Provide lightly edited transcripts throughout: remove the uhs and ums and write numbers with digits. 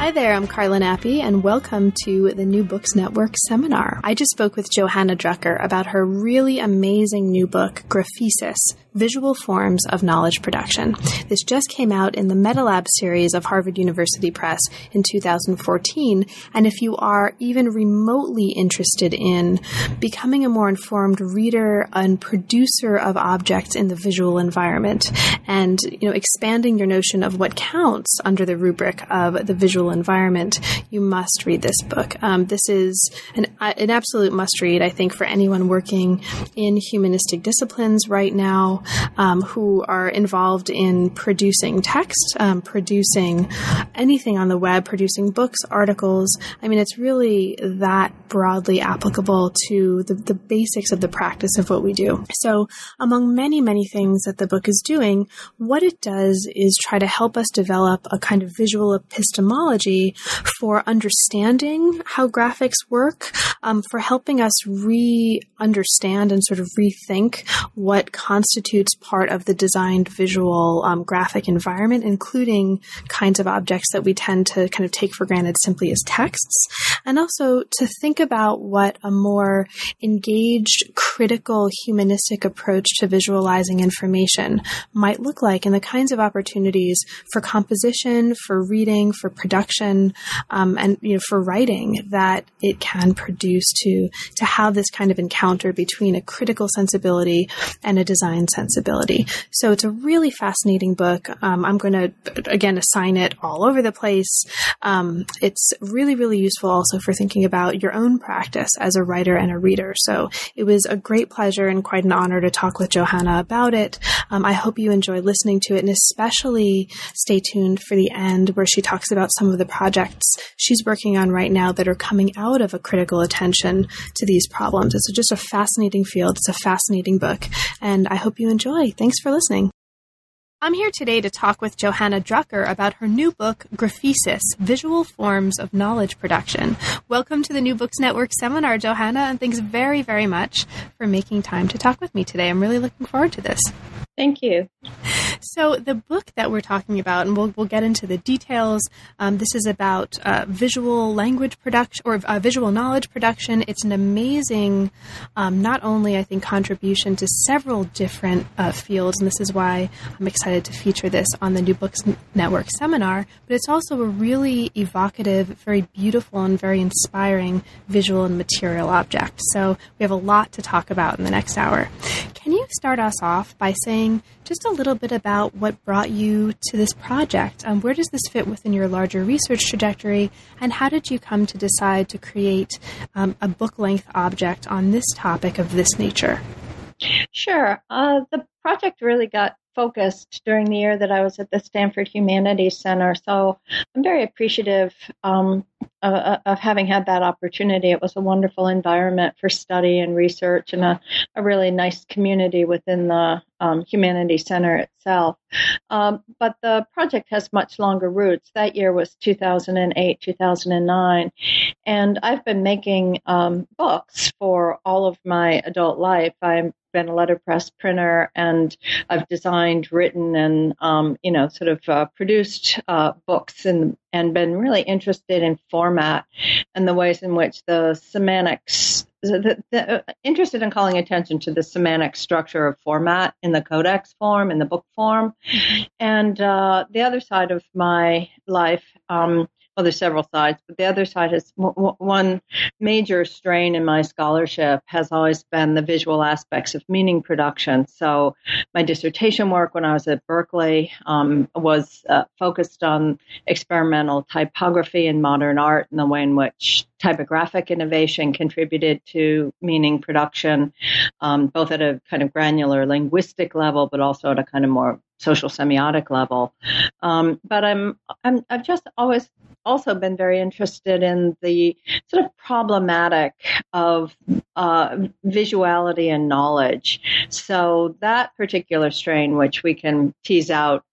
Hi there, I'm Carla Nappi, and welcome to the New Books Network seminar. I just spoke with Johanna Drucker about her really amazing new book, Graphesis, Visual Forms of Knowledge Production. This just came out in the MetaLab series of Harvard University Press in 2014, and if you are even remotely interested in becoming a more informed reader and producer of objects in the visual environment, and expanding your notion of what counts under the rubric of the visual environment, you must read this book. This is an absolute must-read, I think, for anyone working in humanistic disciplines right now, who are involved in producing text, producing anything on the web, producing books, articles. I mean, it's really that broadly applicable to the basics of the practice of what we do. So among many, many things that the book is doing, what it does is try to help us develop a kind of visual epistemology for understanding how graphics work, for helping us re-understand and sort of rethink what constitutes part of the designed visual graphic environment, including kinds of objects that we tend to kind of take for granted simply as texts, and also to think about what a more engaged, critical, humanistic approach to visualizing information might look like, and the kinds of opportunities for composition, for reading, for production, and for writing that it can produce to have this kind of encounter between a critical sensibility and a design sensibility. So it's a really fascinating book. I'm going to, again, assign it all over the place. It's really, really useful also for thinking about your own practice as a writer and a reader. So it was a great pleasure and quite an honor to talk with Johanna about it. I hope you enjoyed listening to it, and especially stay tuned for the end where she talks about some of the projects she's working on right now that are coming out of a critical attention to these problems. It's just a fascinating field. It's a fascinating book, and I hope you enjoy. Thanks for listening. I'm here today to talk with Johanna Drucker about her new book, Graphesis, Visual Forms of Knowledge Production. Welcome to the New Books Network seminar, Johanna, and thanks very, very much for making time to talk with me today. I'm really looking forward to this. Thank you. So the book that we're talking about, and we'll get into the details, this is about visual language production or visual knowledge production. It's an amazing, not only, I think, contribution to several different fields, and this is why I'm excited to feature this on the New Books Network seminar, but it's also a really evocative, very beautiful, and very inspiring visual and material object. So we have a lot to talk about in the next hour. Can you start us off by saying just a little bit about what brought you to this project? Where does this fit within your larger research trajectory, and how did you come to decide to create a book-length object on this topic of this nature? Sure. The project really got focused during the year that I was at the Stanford Humanities Center, so I'm very appreciative of having had that opportunity. It was a wonderful environment for study and research, and a really nice community within the Humanities Center itself. But the project has much longer roots. That year was 2008, 2009, and I've been making books for all of my adult life. I've been a letterpress printer, and I've designed, written, and produced books, and been really interested in format and the ways in which the semantics, interested in calling attention to the semantic structure of format in the codex form, in the book form. And the other side of my life, well, there's several sides, but the other side is one major strain in my scholarship has always been the visual aspects of meaning production. So my dissertation work when I was at Berkeley was focused on experimental typography in modern art and the way in which typographic innovation contributed to meaning production, both at a kind of granular linguistic level, but also at a kind of more social semiotic level. But I've just always also been very interested in the sort of problematic of visuality and knowledge. So that particular strain, which we can tease out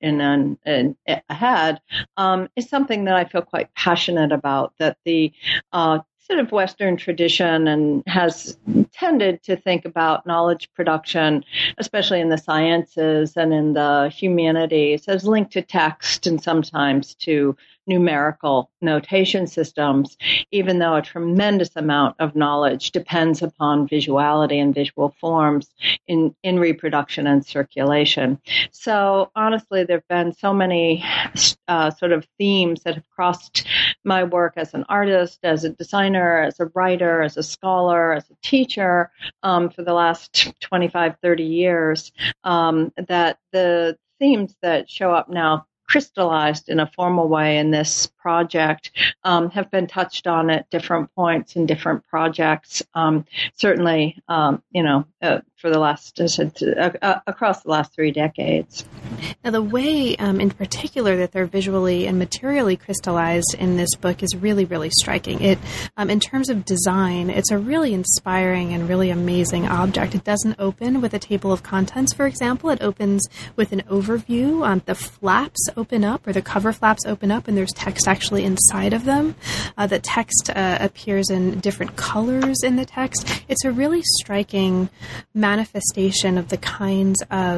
ahead, is something that I feel quite passionate about, that the sort of Western tradition and has tended to think about knowledge production, especially in the sciences and in the humanities, as linked to text and sometimes to numerical notation systems, even though a tremendous amount of knowledge depends upon visuality and visual forms in reproduction and circulation. So honestly, there have been so many sort of themes that have crossed my work as an artist, as a designer, as a writer, as a scholar, as a teacher for the last 25, 30 years, that the themes that show up now crystallized in a formal way in this project have been touched on at different points in different projects. Certainly, for the last, across the last 3 decades. Now, the way in particular that they're visually and materially crystallized in this book is really, really striking. It, in terms of design, it's a really inspiring and really amazing object. It doesn't open with a table of contents, for example. It opens with an overview. The flaps open up, or the cover flaps open up, and there's text actually inside of them. The text appears in different colors in the text. It's a really striking manifestation of the kind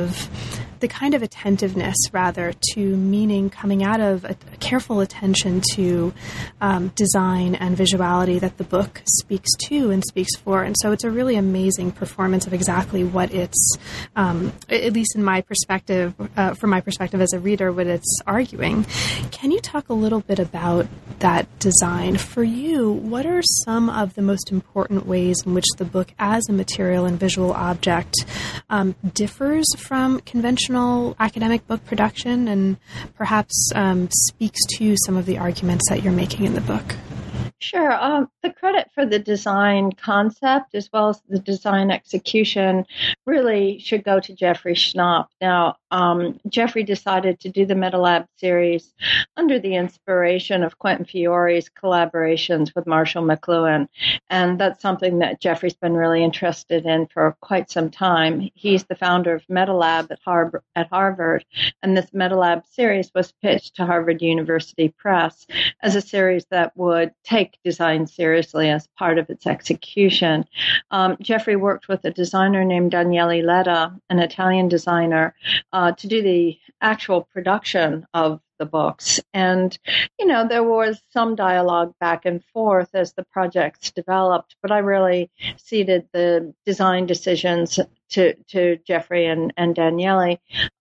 of attentiveness, rather, to meaning coming out of a careful attention to design and visuality that the book speaks to and speaks for. And so it's a really amazing performance of exactly what it's, at least in my perspective, from my perspective as a reader, what it's arguing. Can you talk a little bit about that design? For you, what are some of the most important ways in which the book as a material and visual object differs from conventional academic book production and perhaps speaks to some of the arguments that you're making in the book? Sure. The credit for the design concept as well as the design execution really should go to Jeffrey Schnapp. Now, Jeffrey decided to do the MetaLab series under the inspiration of Quentin Fiore's collaborations with Marshall McLuhan. And that's something that Jeffrey's been really interested in for quite some time. He's the founder of MetaLab at Harvard. And this MetaLab series was pitched to Harvard University Press as a series that would take design seriously as part of its execution. Jeffrey worked with a designer named Daniele Letta, an Italian designer, to do the actual production of the books. And, there was some dialogue back and forth as the projects developed, but I really ceded the design decisions to Jeffrey and Daniele.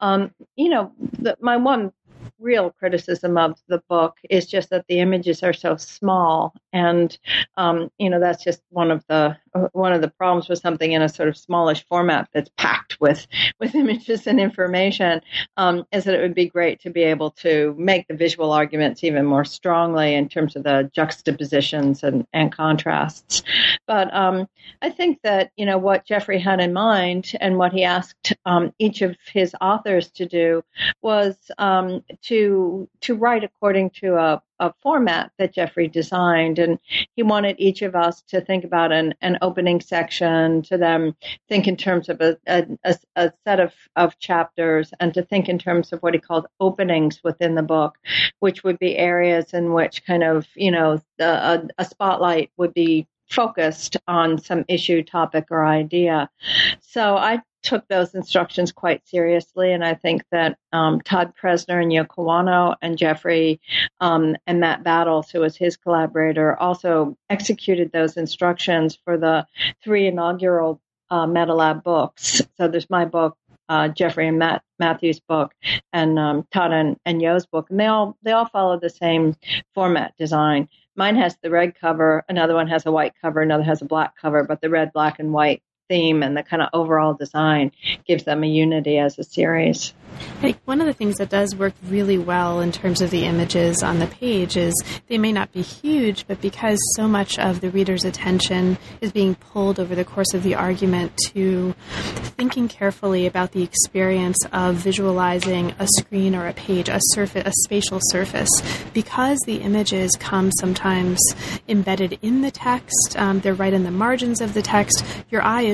My one real criticism of the book is just that the images are so small, and that's just one of the problems with something in a sort of smallish format that's packed with images and information, is that it would be great to be able to make the visual arguments even more strongly in terms of the juxtapositions and contrasts. But I think that what Jeffrey had in mind and what he asked each of his authors to do was to write according to a format that Jeffrey designed. And he wanted each of us to think about an opening section, to then think in terms of a set of chapters, and to think in terms of what he called openings within the book, which would be areas in which kind of, a spotlight would be focused on some issue, topic, or idea. So I took those instructions quite seriously, and I think that Todd Presner and Yoko Wano and Jeffrey and Matt Battles, who was his collaborator, also executed those instructions for the 3 inaugural MetaLab books. So there's my book, Jeffrey and Matthew's book, and Todd and Yo's book, and they all follow the same format design. Mine has the red cover, another one has a white cover, another has a black cover, but the red, black, and white theme and the kind of overall design gives them a unity as a series. I think one of the things that does work really well in terms of the images on the page is they may not be huge, but because so much of the reader's attention is being pulled over the course of the argument to thinking carefully about the experience of visualizing a screen or a page, a spatial surface, because the images come sometimes embedded in the text, they're right in the margins of the text, your eye is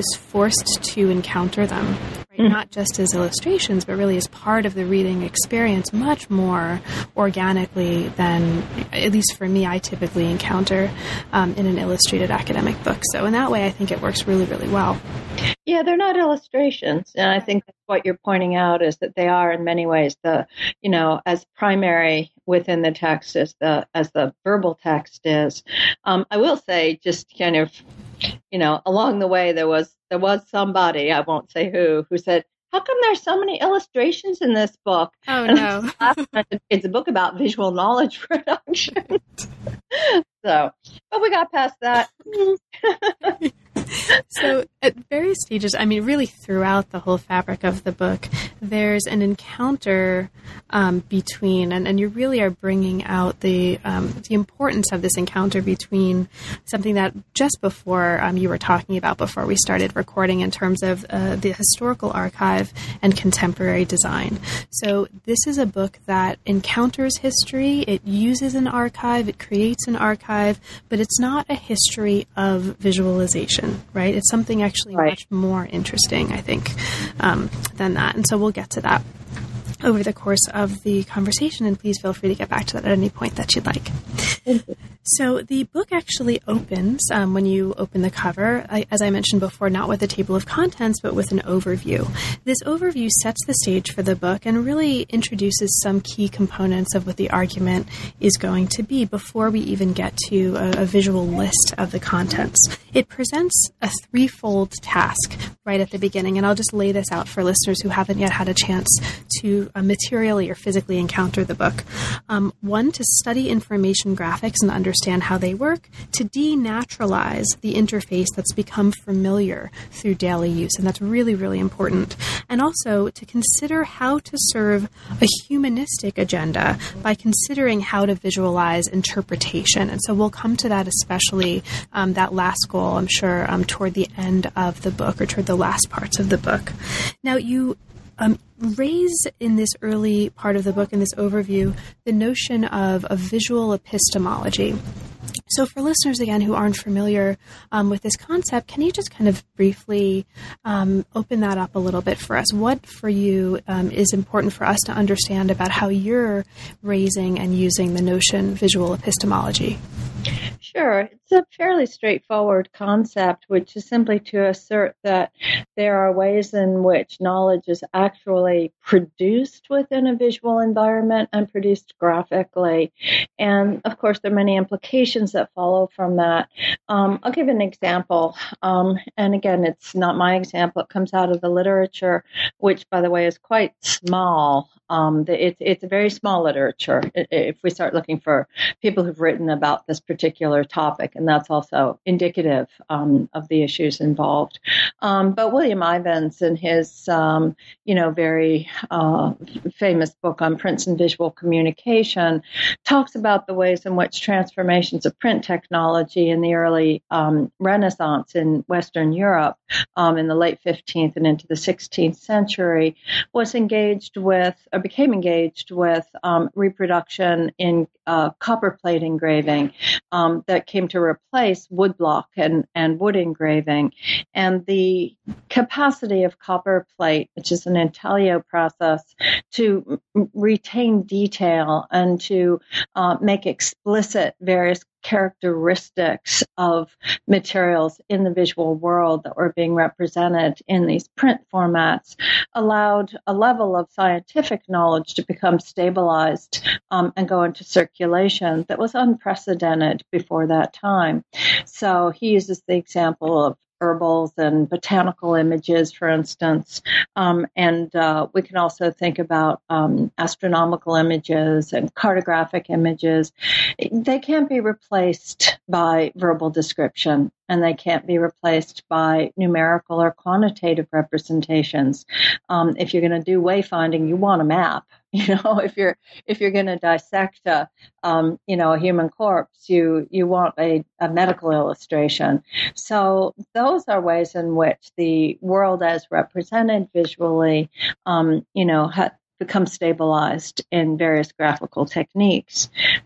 forced to encounter them, right? Not just as illustrations, but really as part of the reading experience much more organically than, at least for me, I typically encounter in an illustrated academic book. So in that way, I think it works really, really well. Yeah, they're not illustrations. And I think that's what you're pointing out, is that they are in many ways as primary within the text as the verbal text is. I will say, just kind of, along the way, there was somebody, I won't say who said, how come there's so many illustrations in this book? Oh, no. It's a book about visual knowledge production. But we got past that. So at various stages, I mean, really throughout the whole fabric of the book, there's an encounter between, and you really are bringing out the importance of this encounter between something that just before you were talking about before we started recording in terms of the historical archive and contemporary design. So this is a book that encounters history. It uses an archive. It creates an archive, but it's not a history of visualization, right? It's something actually much more interesting, I think, than that. And so we'll get to that over the course of the conversation, and please feel free to get back to that at any point that you'd like. So the book actually opens, when you open the cover, as I mentioned before, not with a table of contents, but with an overview. This overview sets the stage for the book and really introduces some key components of what the argument is going to be before we even get to a visual list of the contents. It presents a threefold task right at the beginning, and I'll just lay this out for listeners who haven't yet had a chance to materially or physically encounter the book. One, to study information graphics and understand how they work, to denaturalize the interface that's become familiar through daily use, and that's really, really important. And also to consider how to serve a humanistic agenda by considering how to visualize interpretation. And so we'll come to that, especially that last goal, I'm sure, toward the end of the book or toward the last parts of the book. Now, you raise in this early part of the book, in this overview, the notion of a visual epistemology. So for listeners, again, who aren't familiar with this concept, can you just kind of briefly open that up a little bit for us? What for you is important for us to understand about how you're raising and using the notion visual epistemology? Sure. It's a fairly straightforward concept, which is simply to assert that there are ways in which knowledge is actually produced within a visual environment and produced graphically. And of course, there are many implications that follow from that. I'll give an example. And again, it's not my example. It comes out of the literature, which, by the way, is quite small. It's a very small literature if we start looking for people who've written about this particular topic, and that's also indicative of the issues involved. But William Ivins, in his very famous book on Princeton visual communication, talks about the ways in which transformations of print technology in the early Renaissance in Western Europe in the late 15th and into the 16th century became engaged with reproduction in copper plate engraving that came to replace woodblock and wood engraving. And the capacity of copper plate, which is an intaglio process, to retain detail and to make explicit various characteristics of materials in the visual world that were being represented in these print formats allowed a level of scientific knowledge to become stabilized and go into circulation that was unprecedented before that time. So he uses the example of herbals and botanical images, for instance. And we can also think about astronomical images and cartographic images. They can't be replaced by verbal description, and they can't be replaced by numerical or quantitative representations. If you're going to do wayfinding, you want a map. If you're going to dissect a human corpse, you want a medical illustration. So those are ways in which the world as represented visually, becomes stabilized in various graphical techniques.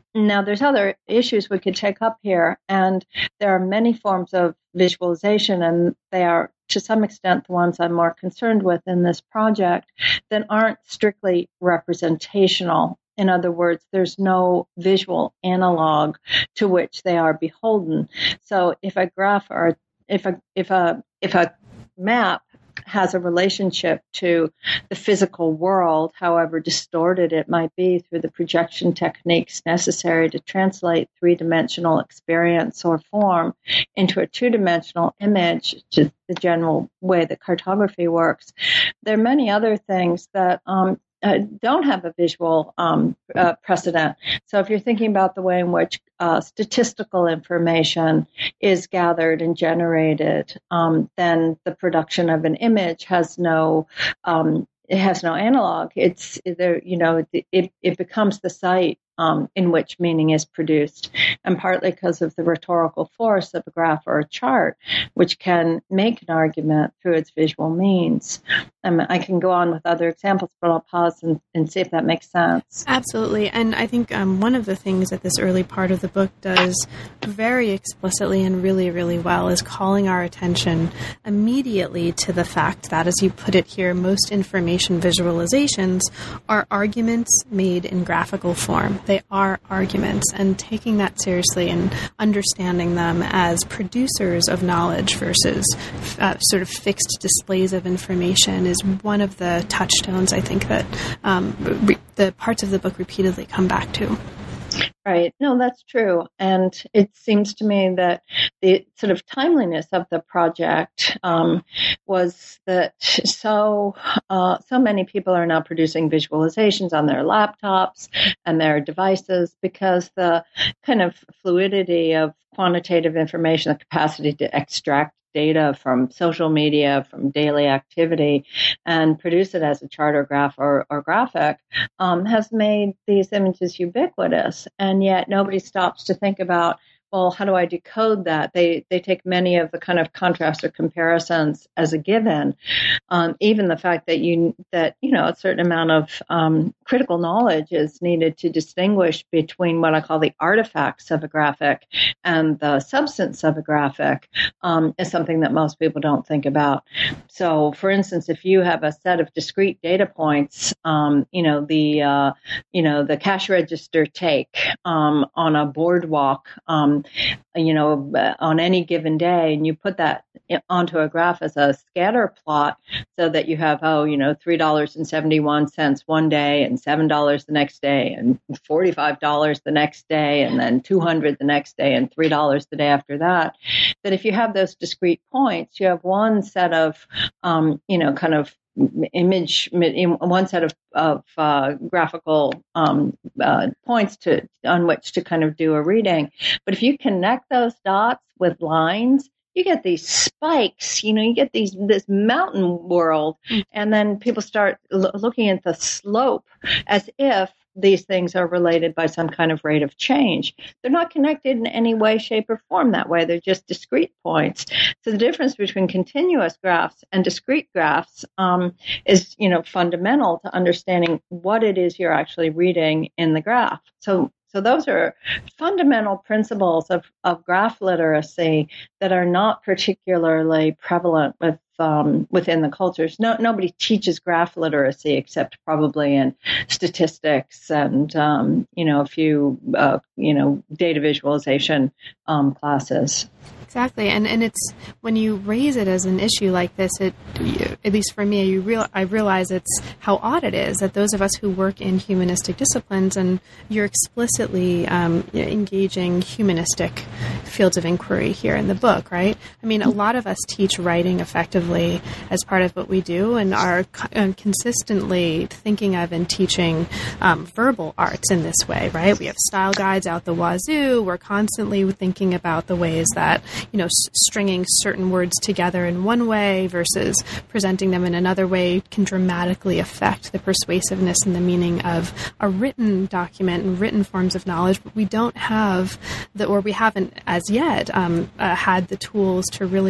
Now, there's other issues we could take up here, and there are many forms of visualization, and they are, to some extent, the ones I'm more concerned with in this project, that aren't strictly representational. In other words, there's no visual analog to which they are beholden. So if a graph or if a map has a relationship to the physical world, however distorted it might be through the projection techniques necessary to translate three-dimensional experience or form into a two-dimensional image, which is the general way that cartography works. There are many other things that don't have a visual precedent. So if you're thinking about the way in which statistical information is gathered and generated, then the production of an image has no analog. It's there, it becomes the site in which meaning is produced, and partly because of the rhetorical force of a graph or a chart, which can make an argument through its visual means. I can go on with other examples, but I'll pause and see if that makes sense. Absolutely. And I think one of the things that this early part of the book does very explicitly and really, really well is calling our attention immediately to the fact that, as you put it here, most information visualizations are arguments made in graphical form. They are arguments, and taking that seriously and understanding them as producers of knowledge versus sort of fixed displays of information is one of the touchstones, I think, that the parts of the book repeatedly come back to. Right. No, that's true. And it seems to me that the sort of timeliness of the project was that so many people are now producing visualizations on their laptops and their devices, because the kind of fluidity of quantitative information, the capacity to extract data from social media, from daily activity, and produce it as a chart or graph or graphic, has made these images ubiquitous. And yet nobody stops to think about, well, how do I decode that? They take many of the kind of contrasts or comparisons as a given. Even the fact that a certain amount of critical knowledge is needed to distinguish between what I call the artifacts of a graphic and the substance of a graphic is something that most people don't think about. So, for instance, if you have a set of discrete data points, the cash register take on a boardwalk, on any given day, and you put that onto a graph as a scatter plot, so that you have, $3.71 one day, and $7 the next day, and $45 the next day, and then $200 the next day, and $3 the day after that. That if you have those discrete points, you have one set of, kind of image, one set of graphical points on which to kind of do a reading. But if you connect those dots with lines, you get these spikes, you get this mountain world, and then people start looking at the slope as if these things are related by some kind of rate of change. They're not connected in any way, shape, or form that way. They're just discrete points. So the difference between continuous graphs and discrete graphs is, fundamental to understanding what it is you're actually reading in the graph. So those are fundamental principles of graph literacy that are not particularly prevalent within the cultures. Nobody teaches graph literacy except probably in statistics and a few data visualization classes. Exactly, and it's when you raise it as an issue like this, at least for me, I realize it's how odd it is that those of us who work in humanistic disciplines, and you're explicitly engaging humanistic fields of inquiry here in the book, right? I mean, a lot of us teach writing effectively as part of what we do, and are consistently thinking of and teaching verbal arts in this way, right? We have style guides out the wazoo. We're constantly thinking about the ways that stringing certain words together in one way versus presenting them in another way can dramatically affect the persuasiveness and the meaning of a written document and written forms of knowledge. But we don't have we haven't as yet had the tools to really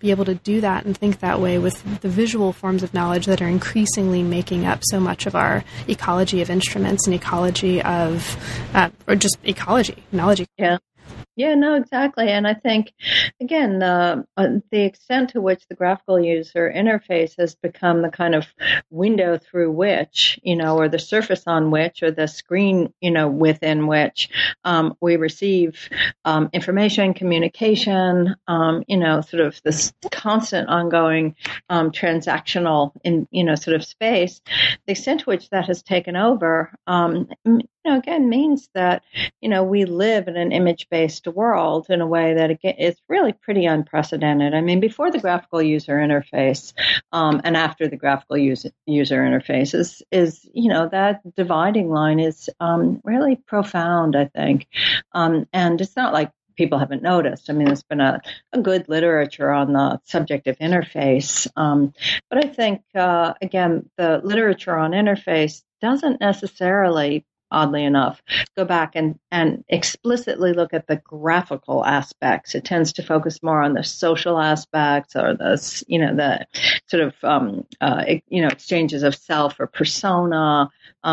be able to do that and think that way with the visual forms of knowledge that are increasingly making up so much of our ecology of instruments and ecology of, or just ecology, knowledge. Yeah. Yeah, no, exactly. And I think, again, the extent to which the graphical user interface has become the kind of window through which, or the surface on which, or the screen, within which we receive information, communication, sort of this constant ongoing transactional sort of space, the extent to which that has taken over, again, means that, we live in an image-based world in a way that, again, is really pretty unprecedented. I mean, before the graphical user interface and after the graphical user interface is that dividing line is really profound, I think. And it's not like people haven't noticed. I mean, there's been a good literature on the subject of interface. But I think, again, the literature on interface doesn't necessarily, oddly enough, go back and explicitly look at the graphical aspects. It tends to focus more on the social aspects or the sort of, exchanges of self or persona,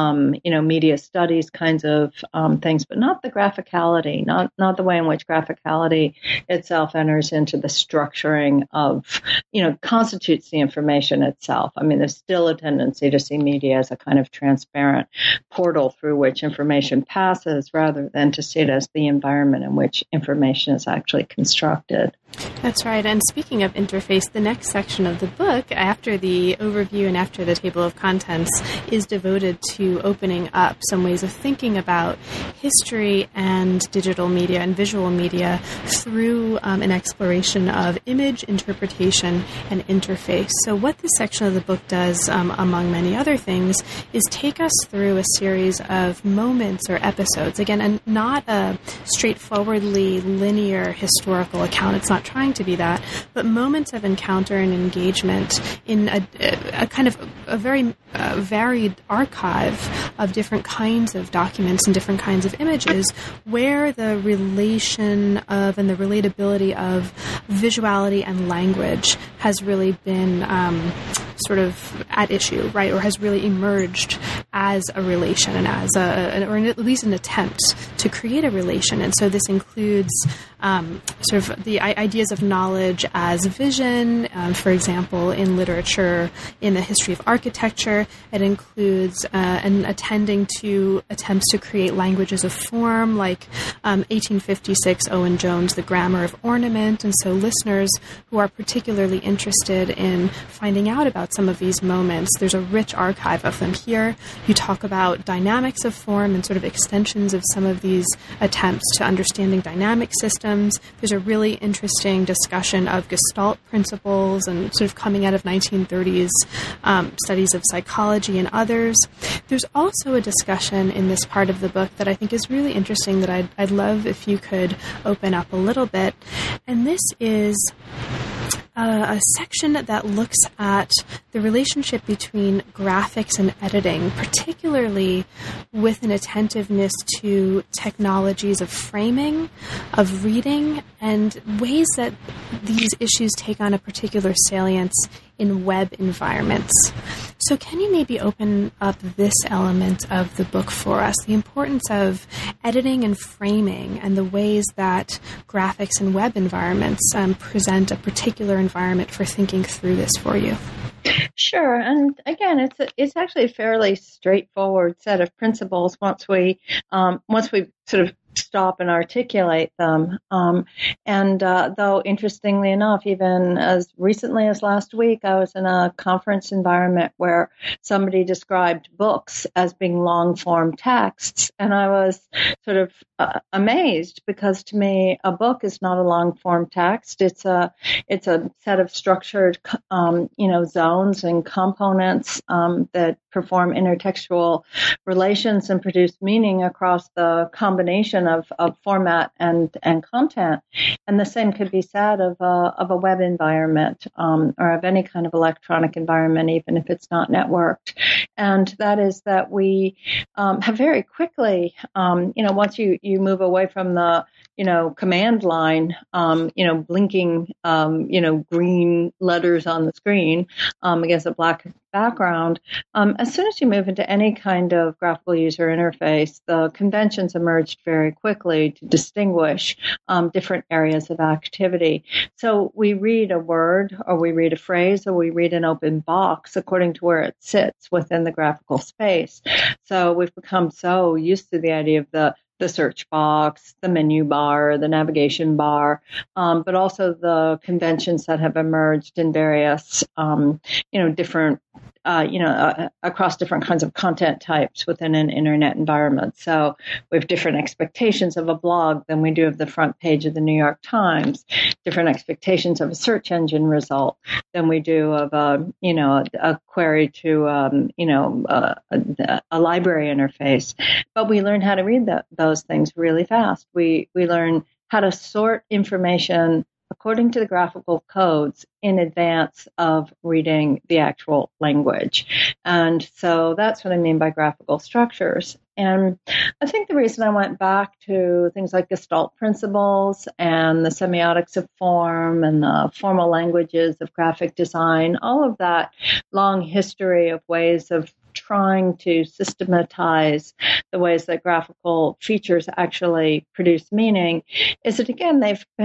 media studies kinds of things, but not the graphicality, not the way in which graphicality itself enters into the structuring of, constitutes the information itself. I mean, there's still a tendency to see media as a kind of transparent portal through which information passes rather than to see it as the environment in which information is actually constructed. That's right. And speaking of interface, the next section of the book, after the overview and after the table of contents, is devoted to opening up some ways of thinking about history and digital media and visual media through an exploration of image, interpretation, and interface. So what this section of the book does, among many other things, is take us through a series of moments or episodes. Again, and not a straightforwardly linear historical account. It's not trying to be that, but moments of encounter and engagement in a kind of a very varied archive of different kinds of documents and different kinds of images where the relation of and the relatability of visuality and language has really been sort of at issue, right, or has really emerged as a relation and as or at least an attempt to create a relation. And so this includes sort of the ideas of knowledge as vision, for example, in literature, in the history of architecture. It includes and attending to attempts to create languages of form, like 1856 Owen Jones' The Grammar of Ornament. And so listeners who are particularly interested in finding out about some of these moments, there's a rich archive of them here. You talk about dynamics of form and sort of extensions of some of these attempts to understanding dynamic systems. There's a really interesting discussion of Gestalt principles and sort of coming out of 1930s studies of psychology and others. There's also a discussion in this part of the book that I think is really interesting that I'd love if you could open up a little bit. And this is a section that looks at the relationship between graphics and editing, particularly with an attentiveness to technologies of framing, of reading, and ways that these issues take on a particular salience in web environments. So can you maybe open up this element of the book for us, the importance of editing and framing and the ways that graphics and web environments present a particular environment for thinking through this for you? Sure, and again, it's actually a fairly straightforward set of principles once we sort of stop and articulate them. Though interestingly enough, even as recently as last week, I was in a conference environment where somebody described books as being long-form texts, and I was sort of amazed because to me, a book is not a long-form text. It's a set of structured, zones and components that perform intertextual relations and produce meaning across the combination of format and content. And the same could be said of a web environment or of any kind of electronic environment, even if it's not networked. And that is that we have very quickly, once you move away from the command line, blinking, green letters on the screen against a black background, as soon as you move into any kind of graphical user interface, the conventions emerged very quickly to distinguish different areas of activity. So we read a word, or we read a phrase, or we read an open box according to where it sits within the graphical space. So we've become so used to the idea of the search box, the menu bar, the navigation bar, but also the conventions that have emerged in various, different, across different kinds of content types within an internet environment. So we have different expectations of a blog than we do of the front page of the New York Times, different expectations of a search engine result than we do of a query to, a library interface. But we learn how to read those things really fast. We learn how to sort information according to the graphical codes in advance of reading the actual language. And so that's what I mean by graphical structures. And I think the reason I went back to things like Gestalt principles and the semiotics of form and the formal languages of graphic design, all of that long history of ways of trying to systematize the ways that graphical features actually produce meaning, is that, again,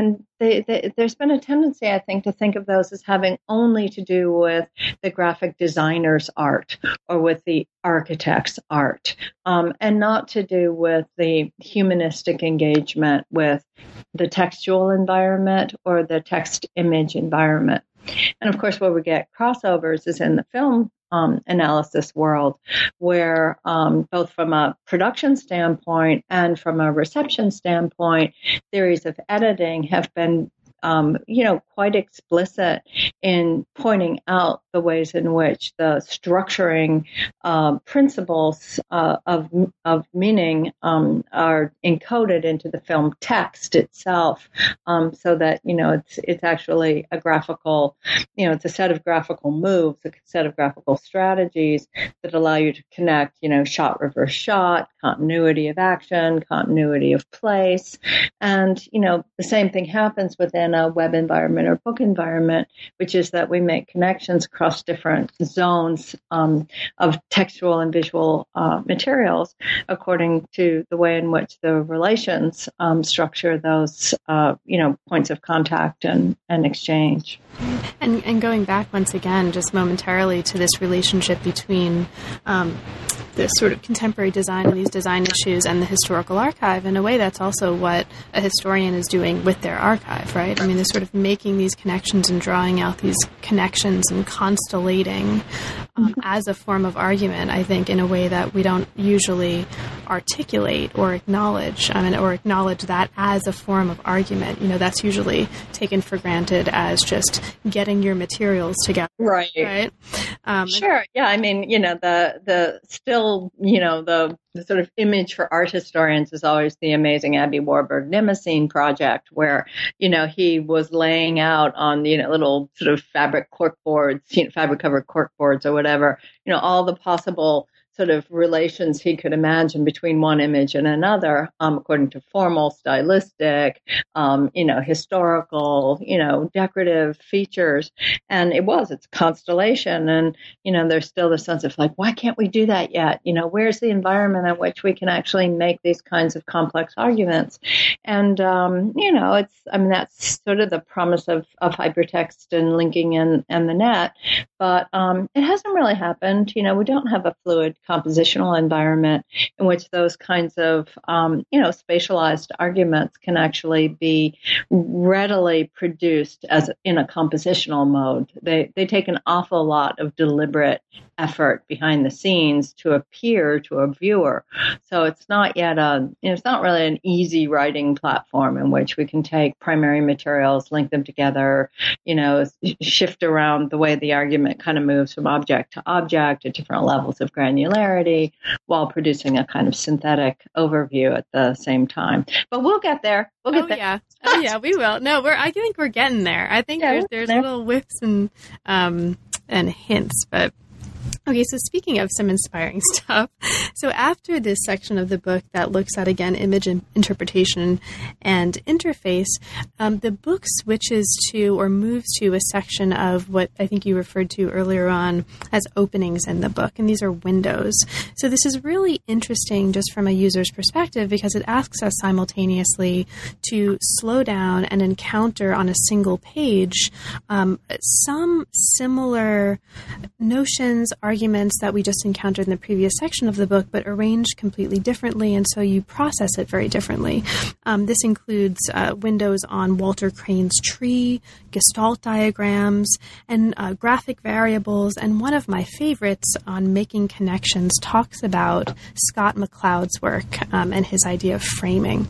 there's been a tendency, I think, to think of those as having only to do with the graphic designer's art or with the architect's art, and not to do with the humanistic engagement with the textual environment or the text image environment. And of course, where we get crossovers is in the film analysis world, where both from a production standpoint and from a reception standpoint, theories of editing have been quite explicit in pointing out the ways in which the structuring principles of meaning are encoded into the film text itself, so that it's actually a graphical, it's a set of graphical moves, a set of graphical strategies that allow you to connect, shot reverse shot, continuity of action, continuity of place, and the same thing happens within a web environment or book environment, which is that we make connections across different zones of textual and visual materials according to the way in which the relations structure those points of contact and exchange. And going back once again, just momentarily, to this relationship between this sort of contemporary design and these design issues and the historical archive, in a way that's also what a historian is doing with their archive, right? I mean, they're sort of making these connections and drawing out these connections and constellating as a form of argument, I think, in a way that we don't usually articulate or acknowledge, or acknowledge that as a form of argument. That's usually taken for granted as just getting your materials together. Right. Sure. Yeah. I mean, the still, the sort of image for art historians is always the amazing Aby Warburg Nimocene project, where, he was laying out on, little sort of fabric corkboards, fabric covered corkboards or whatever, all the possible sort of relations he could imagine between one image and another, according to formal, stylistic, historical, decorative features. And it's constellation. And, there's still the sense of why can't we do that yet? Where's the environment in which we can actually make these kinds of complex arguments? And, that's sort of the promise of hypertext and linking and the net. But it hasn't really happened. We don't have a fluid compositional environment in which those kinds of, spatialized arguments can actually be readily produced as in a compositional mode. They take an awful lot of deliberate effort behind the scenes to appear to a viewer. So it's not yet it's not really an easy writing platform in which we can take primary materials, link them together, shift around the way the argument kind of moves from object to object at different levels of granularity. granularity while producing a kind of synthetic overview at the same time. But we'll get there. We'll get there. Yeah. Oh, yeah, we will. No, I think we're getting there. I think there's little whiffs and hints, but okay, so speaking of some inspiring stuff, so after this section of the book that looks at, again, image interpretation and interface, the book switches to or moves to a section of what I think you referred to earlier on as openings in the book, and these are windows. So this is really interesting just from a user's perspective because it asks us simultaneously to slow down and encounter on a single page some similar notions, arguments that we just encountered in the previous section of the book, but arranged completely differently, and so you process it very differently. This includes windows on Walter Crane's tree, gestalt diagrams, and graphic variables, and one of my favorites on making connections talks about Scott McCloud's work and his idea of framing.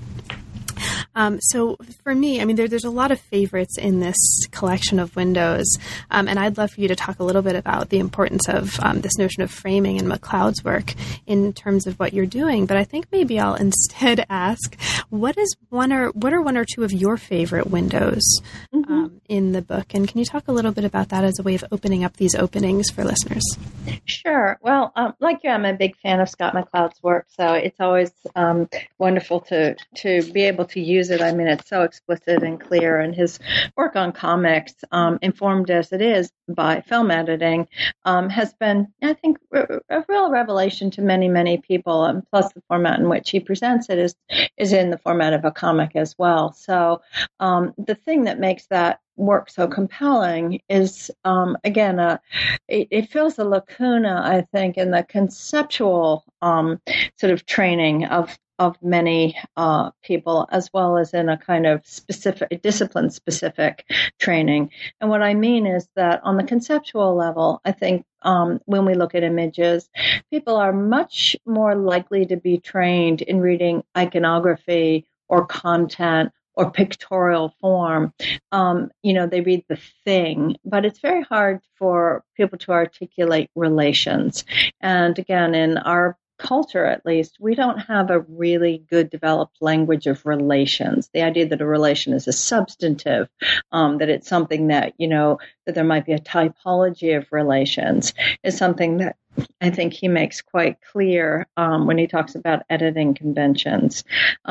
So for me, I mean, there's a lot of favorites in this collection of windows, and I'd love for you to talk a little bit about the importance of this notion of framing in McCloud's work in terms of what you're doing. But I think maybe I'll instead ask, what are one or two of your favorite windows in the book? And can you talk a little bit about that as a way of opening up these openings for listeners? Sure. Well, like you, I'm a big fan of Scott McCloud's work, so it's always wonderful to be able to use it. I mean, it's so explicit and clear, and his work on comics, informed as it is by film editing, has been, I think, a real revelation to many, many people. And plus, the format in which he presents it is in the format of a comic as well. So, the thing that makes that work so compelling is, again, it fills a lacuna, I think, in the conceptual sort of training of many people, as well as in a kind of discipline-specific training. And what I mean is that on the conceptual level, I think when we look at images, people are much more likely to be trained in reading iconography or content or pictorial form. They read the thing, but it's very hard for people to articulate relations. And again, in our culture, at least, we don't have a really good developed language of relations. The idea that a relation is a substantive, that it's something that, that there might be a typology of relations, is something that I think he makes quite clear when he talks about editing conventions.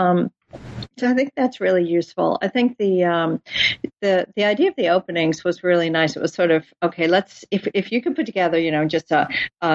So I think that's really useful. I think the idea of the openings was really nice. It was sort of, okay, if you could put together, just a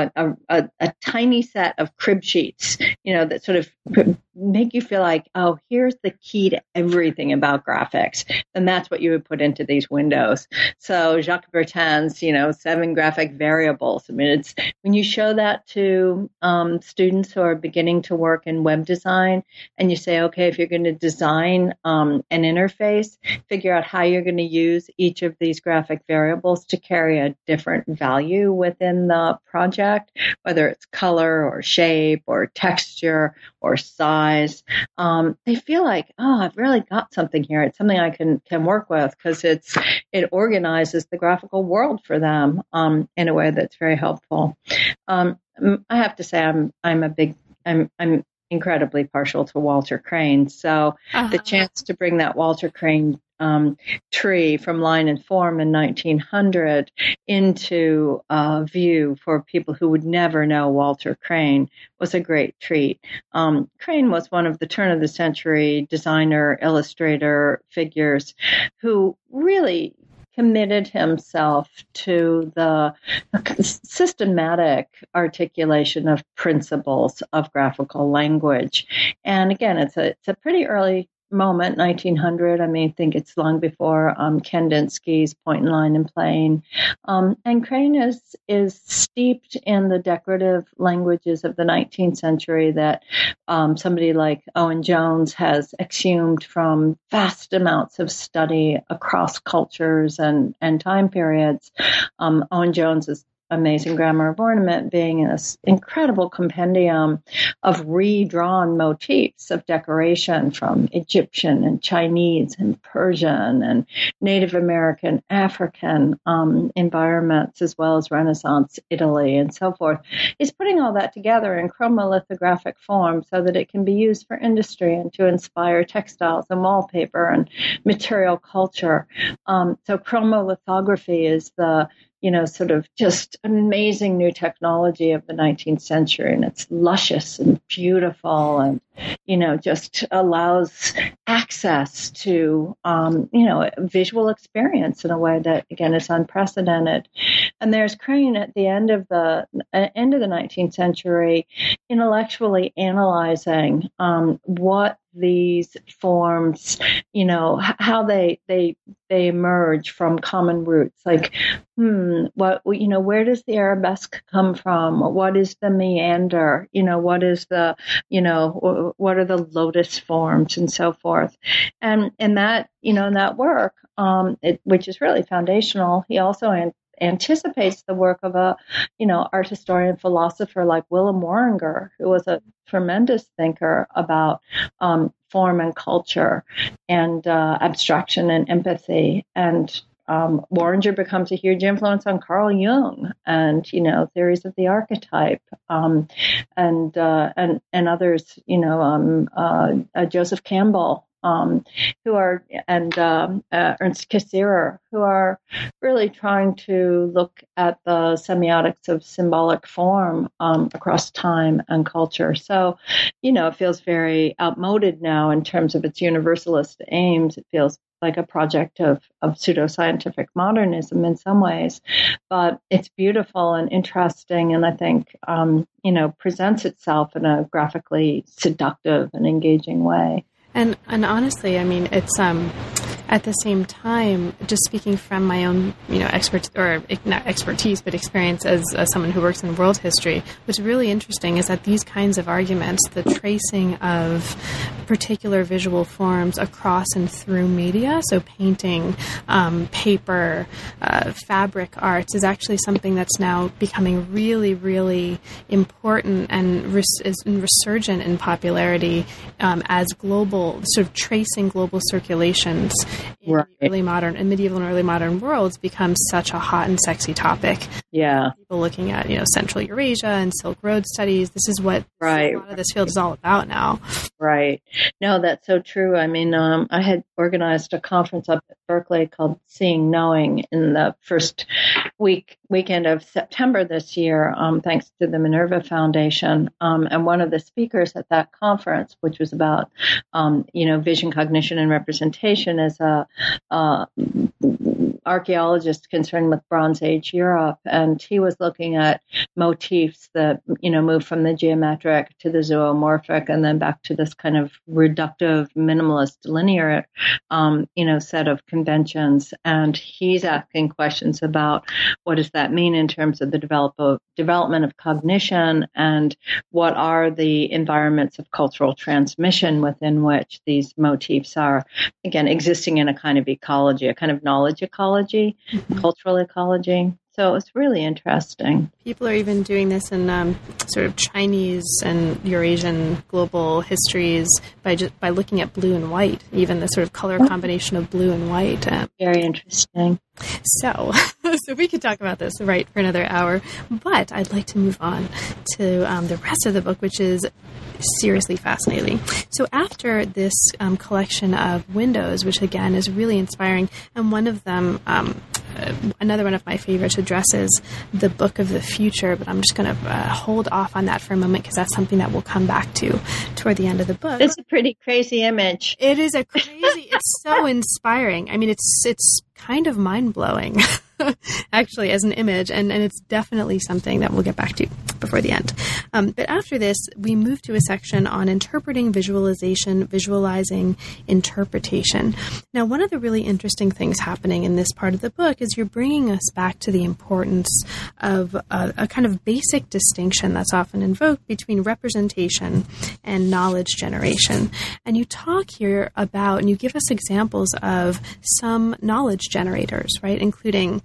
tiny set of crib sheets, that sort of make you feel like, oh, here's the key to everything about graphics, then that's what you would put into these windows. So Jacques Bertin's, 7 graphic variables. I mean, it's when you show that to students who are beginning to work in web design, and you say, okay, if you're going to design an interface, figure out how you're going to use each of these graphic variables to carry a different value within the project, whether it's color or shape or texture or size. They feel like, oh, I've really got something here. It's something I can work with because it organizes the graphical world for them in a way that's very helpful. I have to say, I'm incredibly partial to Walter Crane. So the chance to bring that Walter Crane tree from Line and Form in 1900 into view for people who would never know Walter Crane was a great treat. Crane was one of the turn-of-the-century designer, illustrator figures who really committed himself to the systematic articulation of principles of graphical language. And again, it's a pretty early moment, 1900. I mean, I think it's long before Kandinsky's Point and Line and Plane. And Crane is steeped in the decorative languages of the 19th century that somebody like Owen Jones has exhumed from vast amounts of study across cultures and time periods. Owen Jones is Amazing Grammar of Ornament being this incredible compendium of redrawn motifs of decoration from Egyptian and Chinese and Persian and Native American, African environments, as well as Renaissance Italy and so forth, is putting all that together in chromolithographic form so that it can be used for industry and to inspire textiles and wallpaper and material culture. So chromolithography is the sort of just amazing new technology of the 19th century. And it's luscious and beautiful and, just allows access to, visual experience in a way that, again, is unprecedented. And there's Crane at the end of the 19th century intellectually analyzing what these forms, how they emerge from common roots. Like, where does the arabesque come from? What is the meander? What is the, what are the lotus forms and so forth? And that, in that work, which is really foundational, he also anticipates the work of a, art historian philosopher like Willem Warringer, who was a tremendous thinker about form and culture and abstraction and empathy. And Warringer becomes a huge influence on Carl Jung and, theories of the archetype, and others, Joseph Campbell, who are, and Ernst Cassirer, who are really trying to look at the semiotics of symbolic form across time and culture. So, it feels very outmoded now in terms of its universalist aims. It feels like a project of pseudoscientific modernism in some ways, but it's beautiful and interesting, and I think presents itself in a graphically seductive and engaging way. And honestly, I mean, it's at the same time, just speaking from my own, not expertise, but experience as someone who works in world history, what's really interesting is that these kinds of arguments, the tracing of particular visual forms across and through media, so painting, paper, fabric arts, is actually something that's now becoming really, really important and is resurgent in popularity as global, sort of tracing global circulations in right. medieval and early modern worlds becomes such a hot and sexy topic. Yeah. People looking at, Central Eurasia and Silk Road studies. This is what right. a lot of this field is all about now. Right. No, that's so true. I mean, I had organized a conference up at Berkeley called Seeing Knowing in the first weekend of September this year, thanks to the Minerva Foundation. And one of the speakers at that conference, which was about, vision, cognition, and representation, is a archaeologist concerned with Bronze Age Europe, and he was looking at motifs that moved from the geometric to the zoomorphic, and then back to this kind of reductive, minimalist, linear, set of conventions. And he's asking questions about what does that mean in terms of the development of cognition, and what are the environments of cultural transmission within which these motifs are, again, existing in a kind of ecology, a kind of knowledge ecology, cultural ecology. So it's really interesting. People are even doing this in sort of Chinese and Eurasian global histories by looking at blue and white, even the sort of color combination of blue and white. Very interesting. So we could talk about this for another hour, but I'd like to move on to the rest of the book, which is seriously fascinating. So after this collection of windows, which again is really inspiring, and one of them, another one of my favorites, addresses the book of the future, but I'm just going to hold off on that for a moment because that's something that we'll come back to toward the end of the book. It's a pretty crazy image. It is it's so inspiring. I mean, it's kind of mind-blowing, actually, as an image, and it's definitely something that we'll get back to before the end. But after this, we move to a section on interpreting visualization, visualizing interpretation. Now, one of the really interesting things happening in this part of the book is you're bringing us back to the importance of a kind of basic distinction that's often invoked between representation and knowledge generation. And you talk here about, and you give us examples of some knowledge generators, right, including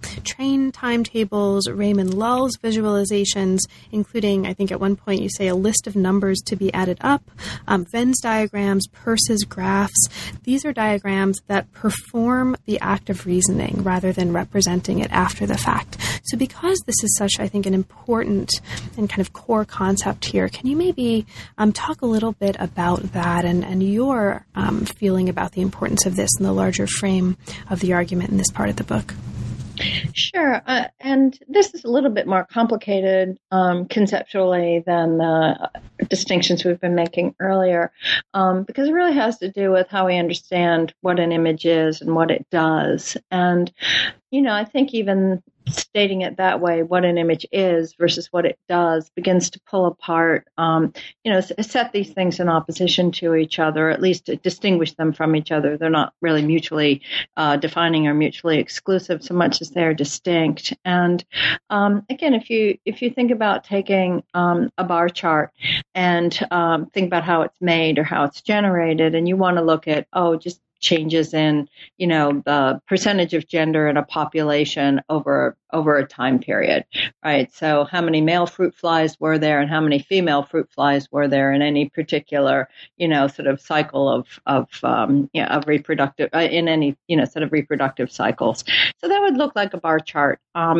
train timetables, Raymond Lull's visualizations, including, I think at one point you say, a list of numbers to be added up, Venn diagrams, Peirce's graphs. These are diagrams that perform the act of reasoning rather than representing it after the fact. So because this is such, I think, an important and kind of core concept here, can you maybe talk a little bit about that and your feeling about the importance of this in the larger frame of the argument in this part of the book? Sure. And this is a little bit more complicated conceptually than the distinctions we've been making earlier, because it really has to do with how we understand what an image is and what it does. And, I think even stating it that way, what an image is versus what it does, begins to pull apart, set these things in opposition to each other, at least to distinguish them from each other. They're not really mutually defining or mutually exclusive so much as they're distinct. And again, if you think about taking a bar chart and think about how it's made or how it's generated, and you want to look at, just changes in, the percentage of gender in a population over a time period, right? So how many male fruit flies were there and how many female fruit flies were there in any particular, sort of cycle of reproductive, in any, set of reproductive cycles. So that would look like a bar chart.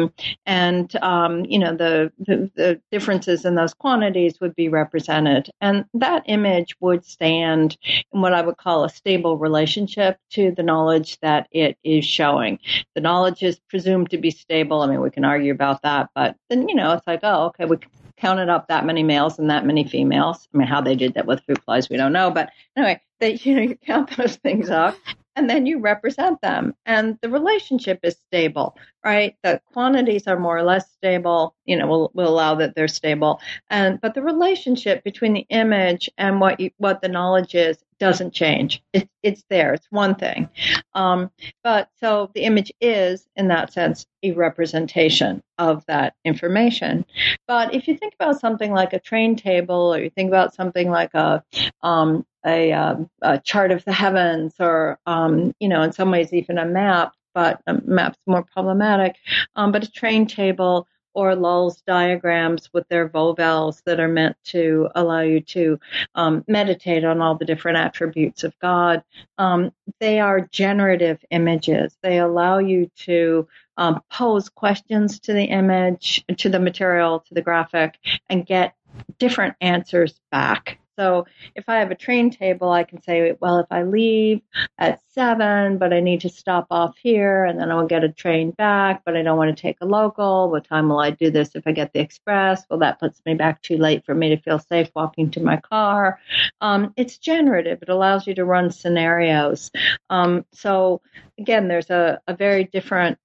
The differences in those quantities would be represented. And that image would stand in what I would call a stable relationship to the knowledge that it is showing. The knowledge is presumed to be stable. I mean, we can argue about that, but then, it's like, okay, we counted up that many males and that many females. I mean, how they did that with fruit flies, we don't know. But anyway, you count those things up and then you represent them. And the relationship is stable, right? The quantities are more or less stable. We'll allow that they're stable. But the relationship between the image and what the knowledge is doesn't change. It's there. It's one thing. But so the image is, in that sense, a representation of that information. But if you think about something like a train table, or you think about something like a chart of the heavens, or in some ways even a map, but a map's more problematic. But a train table, or Lull's diagrams with their volvels that are meant to allow you to meditate on all the different attributes of God. They are generative images. They allow you to pose questions to the image, to the material, to the graphic, and get different answers back. So if I have a train table, I can say, well, if I leave at 7, but I need to stop off here, and then I'll get a train back, but I don't want to take a local. What time will I do this if I get the express? Well, that puts me back too late for me to feel safe walking to my car. It's generative. It allows you to run scenarios. So again, there's a very different,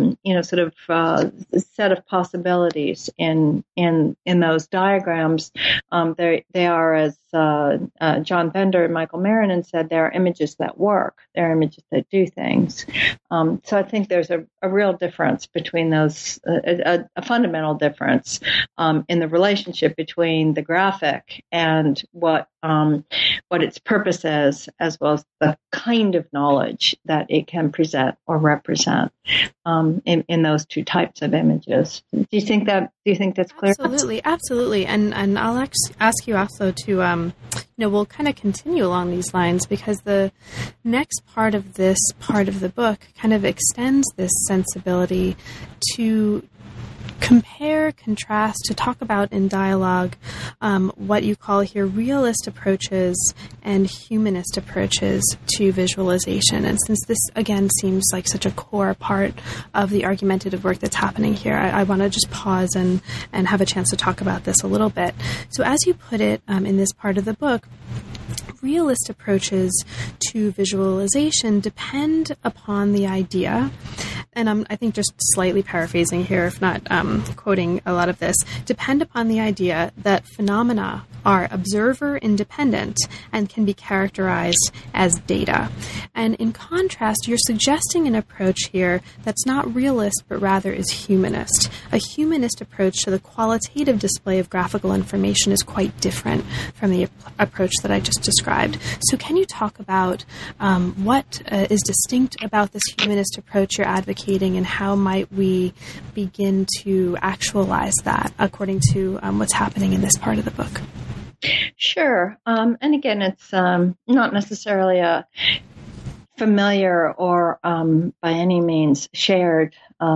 set of possibilities in those diagrams. They are, as John Bender and Michael Marinin said, they are images that work. They're images that do things. So I think there's a real difference between those, a fundamental difference in the relationship between the graphic and what its purpose is, as well as the kind of knowledge that it can present or represent in those two types of images. Do you think that's clear? Absolutely. And I'll ask you also to, we'll kind of continue along these lines, because the next part of this part of the book kind of extends this sensibility to compare, contrast, to talk about in dialogue what you call here realist approaches and humanist approaches to visualization. And since this, again, seems like such a core part of the argumentative work that's happening here, I want to just pause and have a chance to talk about this a little bit. So as you put it in this part of the book, realist approaches to visualization depend upon the idea, and I think just slightly paraphrasing here, if not quoting a lot of this, depend upon the idea that phenomena are observer independent and can be characterized as data. And in contrast, you're suggesting an approach here that's not realist, but rather is humanist. A humanist approach to the qualitative display of graphical information is quite different from the approach that I just described. So can you talk about what is distinct about this humanist approach you're advocating communicating, and how might we begin to actualize that according to what's happening in this part of the book? Sure. And again, it's not necessarily a familiar or by any means shared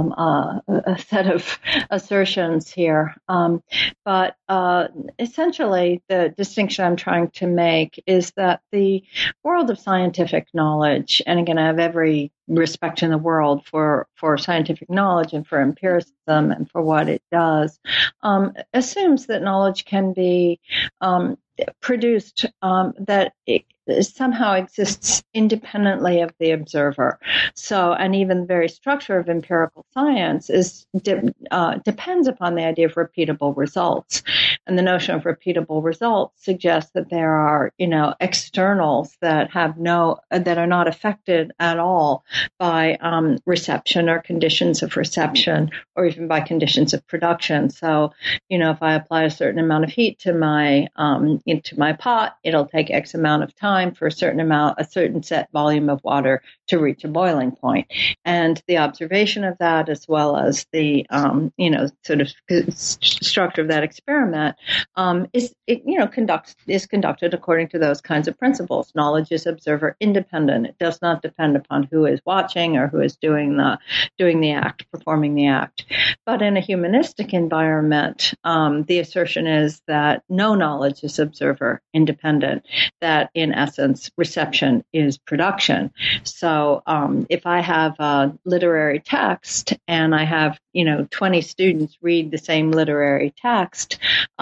a set of assertions here. But essentially, the distinction I'm trying to make is that the world of scientific knowledge, and again, I have every respect in the world for scientific knowledge and for empiricism and for what it does, assumes that knowledge can be produced, that it somehow exists independently of the observer. So, and even the very structure of empirical science depends upon the idea of repeatable results. And the notion of repeatable results suggests that there are, externals that that are not affected at all by reception or conditions of reception, or even by conditions of production. So, if I apply a certain amount of heat to my pot, it'll take X amount of time for a certain set volume of water to reach a boiling point. And the observation of that, as well as the, sort of structure of that experiment, is conducted according to those kinds of principles. Knowledge is observer independent. It does not depend upon who is watching or who is doing the act, performing the act. But in a humanistic environment, the assertion is that no knowledge is observer independent, that in essence, reception is production. So if I have a literary text and I have, 20 students read the same literary text,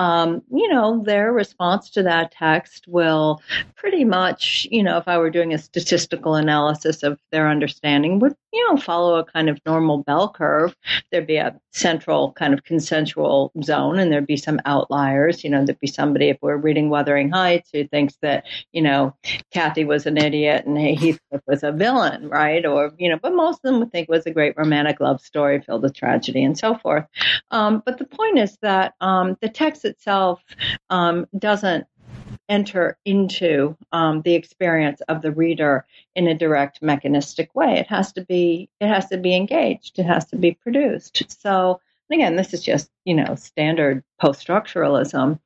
their response to that text will pretty much, if I were doing a statistical analysis of their understanding, would, follow a kind of normal bell curve. There'd be a central kind of consensual zone, and there'd be some outliers. There'd be somebody, if we're reading Wuthering Heights, who thinks that, Kathy was an idiot and Heathcliff was a villain, right? Or, but most of them would think it was a great romantic love story filled with tragedy and so forth. But the point is that the text itself doesn't enter into the experience of the reader in a direct mechanistic way. It has to be engaged. It has to be produced. So again, this is just, standard post-structuralism.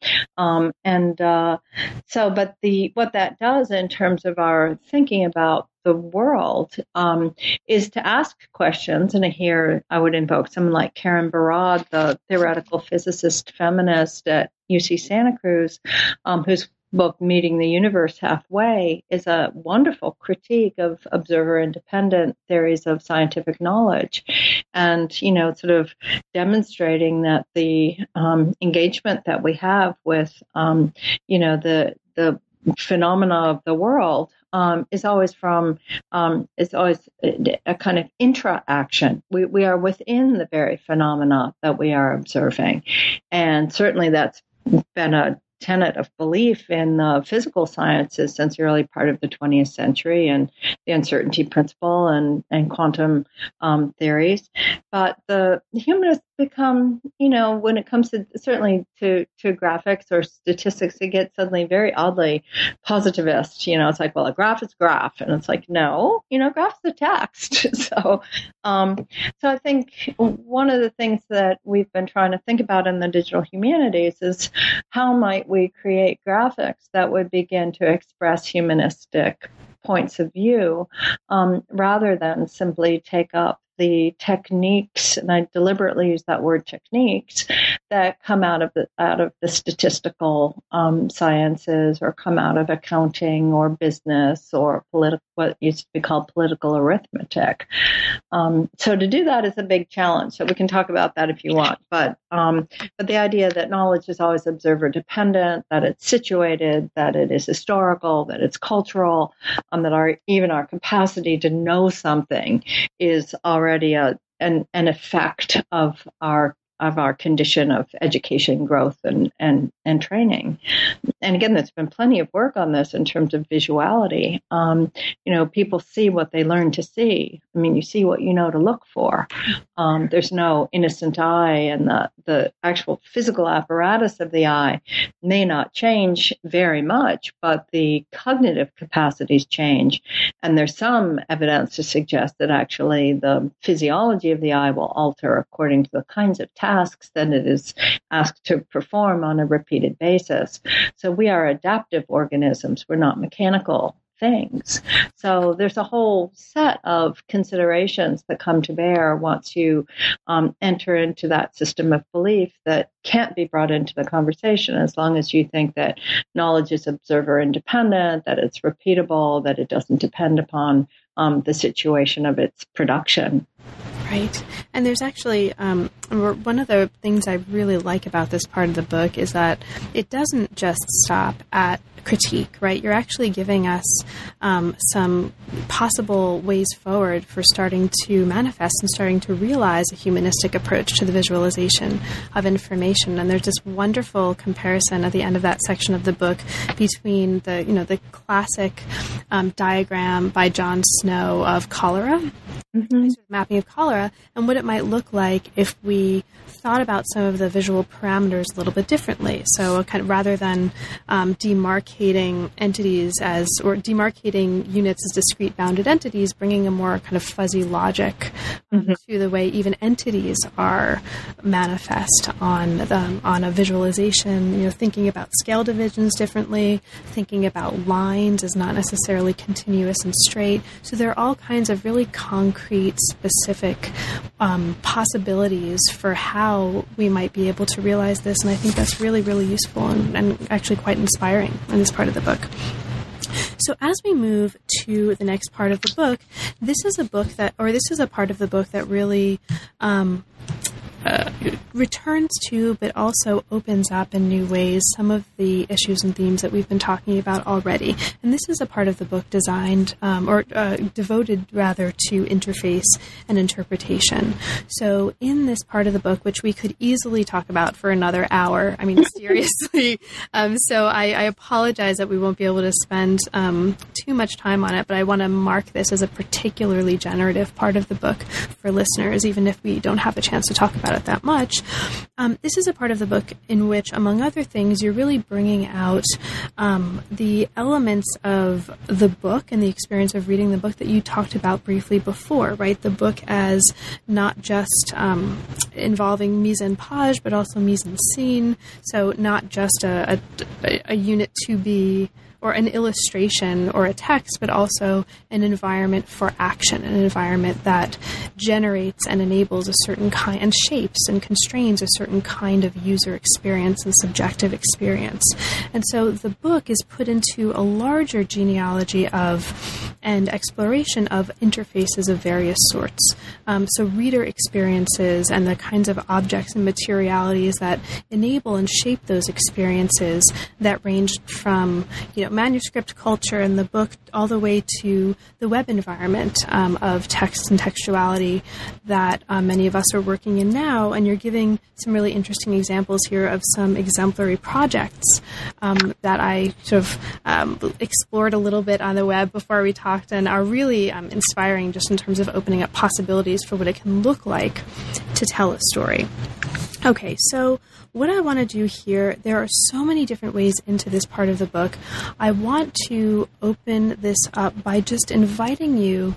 But what that does in terms of our thinking about the world is to ask questions. And here I would invoke someone like Karen Barad, the theoretical physicist feminist at UC Santa Cruz, whose book, Meeting the Universe Halfway, is a wonderful critique of observer-independent theories of scientific knowledge. And, sort of demonstrating that the engagement that we have with, the phenomena of the world is always a kind of intra-action. We are within the very phenomena that we are observing. And certainly that's been a tenet of belief in physical sciences since the early part of the 20th century, and the uncertainty principle and quantum theories. But the humanists become, when it comes to certainly to graphics or statistics, it gets suddenly very oddly positivist. It's like, well, a graph is graph, and it's like, no, graph's a text. So I think one of the things that we've been trying to think about in the digital humanities is how might we create graphics that would begin to express humanistic points of view, rather than simply take up the techniques, and I deliberately use that word techniques, that come out of the statistical sciences, or come out of accounting or business or what used to be called political arithmetic. So to do that is a big challenge. So we can talk about that if you want, but the idea that knowledge is always observer dependent, that it's situated, that it is historical, that it's cultural, that even our capacity to know something is already an effect of our condition of education, growth, and training. And again, there's been plenty of work on this in terms of visuality. People see what they learn to see. I mean, you see what you know to look for. There's no innocent eye, and the actual physical apparatus of the eye may not change very much, but the cognitive capacities change. And there's some evidence to suggest that actually the physiology of the eye will alter according to the kinds of tasks that it is asked to perform on a repeated basis. So we are adaptive organisms. We're not mechanical things. So there's a whole set of considerations that come to bear once you enter into that system of belief that can't be brought into the conversation as long as you think that knowledge is observer independent, that it's repeatable, that it doesn't depend upon the situation of its production. Right. And there's actually, one of the things I really like about this part of the book is that it doesn't just stop at critique, right? You're actually giving us some possible ways forward for starting to manifest and starting to realize a humanistic approach to the visualization of information. And there's this wonderful comparison at the end of that section of the book between the classic diagram by John Snow of cholera, mapping of cholera, and what it might look like if we thought about some of the visual parameters a little bit differently. So kind of rather than demarcating entities or demarcating units as discrete bounded entities, bringing a more kind of fuzzy logic to the way even entities are manifest on a visualization, thinking about scale divisions differently, thinking about lines as not necessarily continuous and straight. So there are all kinds of really concrete, specific possibilities for how we might be able to realize this. And I think that's really, really useful and actually quite inspiring in this part of the book. So as we move to the next part of the book, this is a part of the book that really returns to, but also opens up in new ways, some of the issues and themes that we've been talking about already. And this is a part of the book devoted to interface and interpretation. So in this part of the book, which we could easily talk about for another hour, I mean, seriously, so I apologize that we won't be able to spend too much time on it, but I want to mark this as a particularly generative part of the book for listeners, even if we don't have a chance to talk about it that much. This is a part of the book in which, among other things, you're really bringing out the elements of the book and the experience of reading the book that you talked about briefly before, right? The book as not just involving mise en page, but also mise en scene. So not just a unit to be, or an illustration or a text, but also an environment for action, an environment that generates and enables a certain kind, and shapes and constrains a certain kind of user experience and subjective experience. And so the book is put into a larger genealogy of and exploration of interfaces of various sorts. So reader experiences and the kinds of objects and materialities that enable and shape those experiences that range from, manuscript culture in the book all the way to the web environment of text and textuality that many of us are working in now. And you're giving some really interesting examples here of some exemplary projects that I sort of explored a little bit on the web before we talked, and are really inspiring just in terms of opening up possibilities for what it can look like to tell a story. Okay, so what I want to do here, there are so many different ways into this part of the book. I want to open this up by just inviting you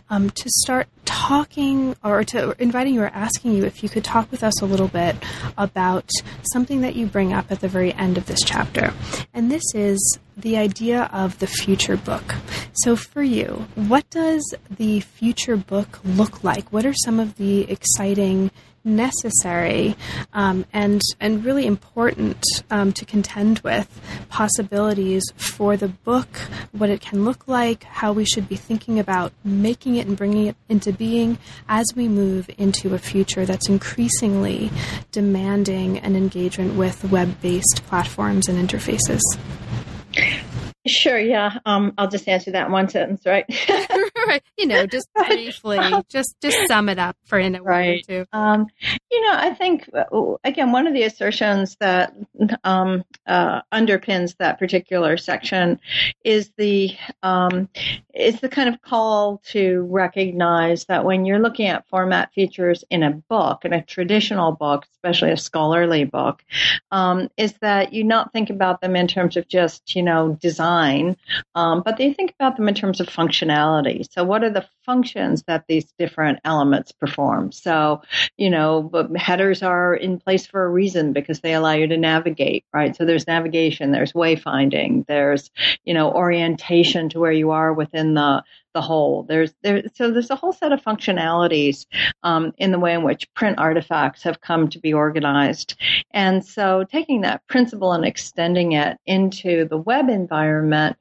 to start talking, or inviting you or asking you if you could talk with us a little bit about something that you bring up at the very end of this chapter. And this is the idea of the future book. So for you, what does the future book look like? What are some of the exciting, necessary, and really important to contend with possibilities for the book, what it can look like, how we should be thinking about making it and bringing it into being as we move into a future that's increasingly demanding an engagement with web-based platforms and interfaces? Sure, yeah. I'll just answer that in one sentence, right? Right. Just briefly, just sum it up for in a word or two. I think, again, one of the assertions that underpins that particular section is the kind of call to recognize that when you're looking at format features in a book, in a traditional book, especially a scholarly book, is that you not think about them in terms of just, design, but that you think about them in terms of functionality. So what are the functions that these different elements perform? So, headers are in place for a reason because they allow you to navigate, right? So there's navigation, there's wayfinding, there's, orientation to where you are within the whole. There's a whole set of functionalities in the way in which print artifacts have come to be organized. And so taking that principle and extending it into the web environment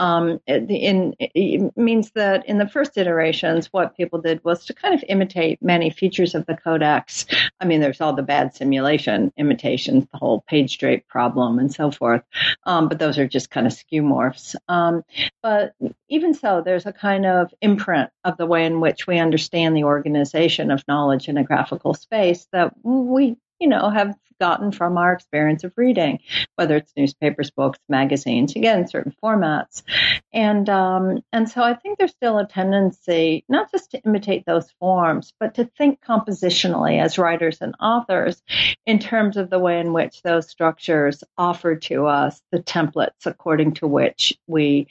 it means that in the first iterations, what people did was to kind of imitate many features of the codex. I mean, there's all the bad simulation imitations, the whole page drape problem and so forth. But those are just kind of skeuomorphs. But even so, there's a kind of imprint of the way in which we understand the organization of knowledge in a graphical space that we, have gotten from our experience of reading, whether it's newspapers, books, magazines, again, certain formats. And so I think there's still a tendency not just to imitate those forms, but to think compositionally as writers and authors in terms of the way in which those structures offer to us the templates according to which we,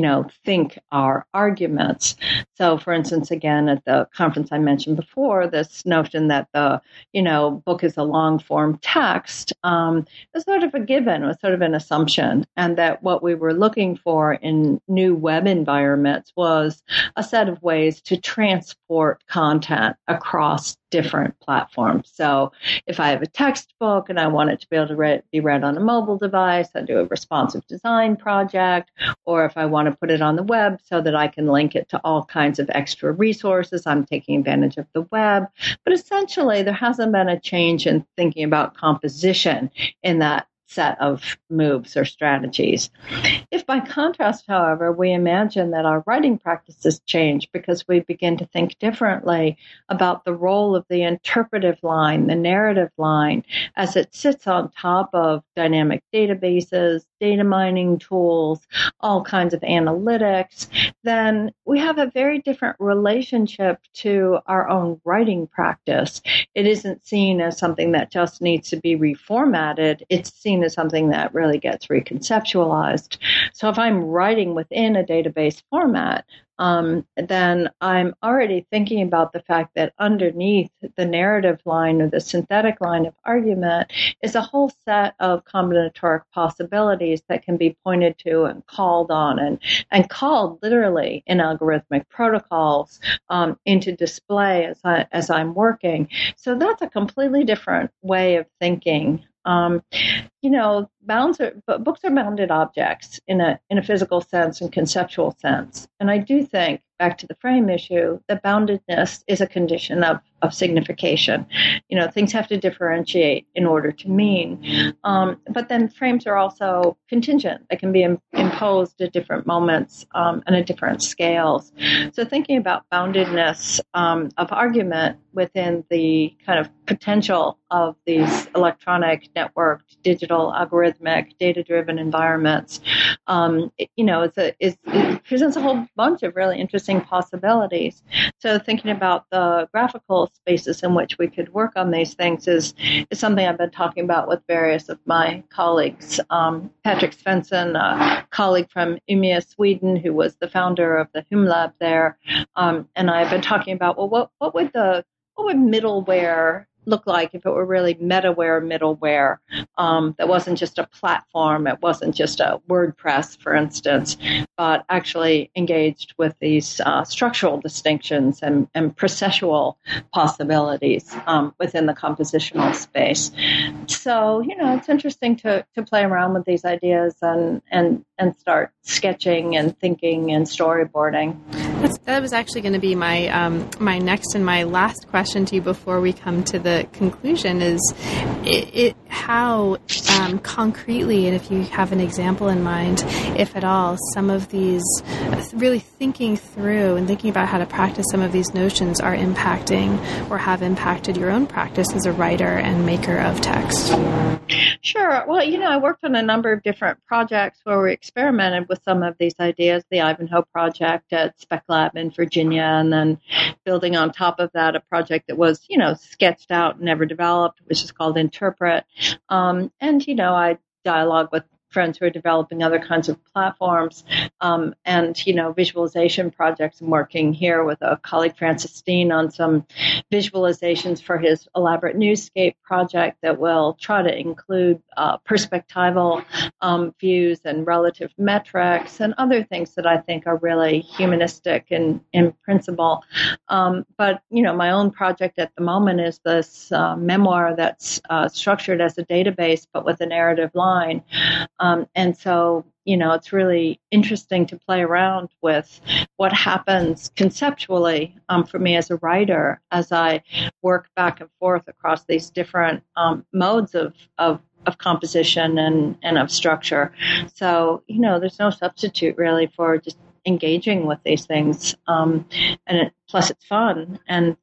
think our arguments. So, for instance, again, at the conference I mentioned before, this notion that the, book is a long form text was sort of a given, was sort of an assumption, and that what we were looking for in new web environments was a set of ways to transport content across different platforms. So if I have a textbook and I want it to be able to be read on a mobile device, I do a responsive design project, or if I want to put it on the web so that I can link it to all kinds of extra resources, I'm taking advantage of the web. But essentially, there hasn't been a change in thinking about composition in that set of moves or strategies. If by contrast, however, we imagine that our writing practices change because we begin to think differently about the role of the interpretive line, the narrative line, as it sits on top of dynamic databases, data mining tools, all kinds of analytics, then we have a very different relationship to our own writing practice. It isn't seen as something that just needs to be reformatted. It's seen as something that really gets reconceptualized. So if I'm writing within a database format, then I'm already thinking about the fact that underneath the narrative line or the synthetic line of argument is a whole set of combinatoric possibilities that can be pointed to and called on and called literally in algorithmic protocols into display as I'm working. So that's a completely different way of thinking. Books are bounded objects in a physical sense and conceptual sense. And I do think, back to the frame issue, that boundedness is a condition of signification. Things have to differentiate in order to mean. But then frames are also contingent. They can be imposed at different moments and at different scales. So thinking about boundedness of argument within the kind of potential of these electronic, networked, digital, algorithmic, data-driven environments, it presents a whole bunch of really interesting possibilities. So thinking about the graphical spaces in which we could work on these things is something I've been talking about with various of my colleagues. Patrick Svensson, a colleague from Umeå, Sweden, who was the founder of the HUM Lab there, and I have been talking about, well, what would middleware look like if it were really middleware that wasn't just a platform, it wasn't just a WordPress, for instance, but actually engaged with these structural distinctions and processual possibilities within the compositional space. So, it's interesting to play around with these ideas and start sketching and thinking and storyboarding. That was actually going to be my next and my last question to you before we come to the conclusion. Is how concretely, and if you have an example in mind, if at all, some of these really thinking through and thinking about how to practice some of these notions are impacting or have impacted your own practice as a writer and maker of text. Sure. Well, I worked on a number of different projects where we experimented with some of these ideas, the Ivanhoe Project at Spec Lab in Virginia, and then building on top of that, a project that was, sketched out, never developed, which is called Interpret. I dialogue with friends who are developing other kinds of platforms, and visualization projects. I'm working here with a colleague, Francis Steen, on some visualizations for his elaborate newscape project that will try to include perspectival views and relative metrics and other things that I think are really humanistic in principle. But my own project at the moment is this memoir that's structured as a database, but with a narrative line. And so, it's really interesting to play around with what happens conceptually for me as a writer as I work back and forth across these different modes of composition and of structure. So, there's no substitute really for just engaging with these things. Plus it's fun and,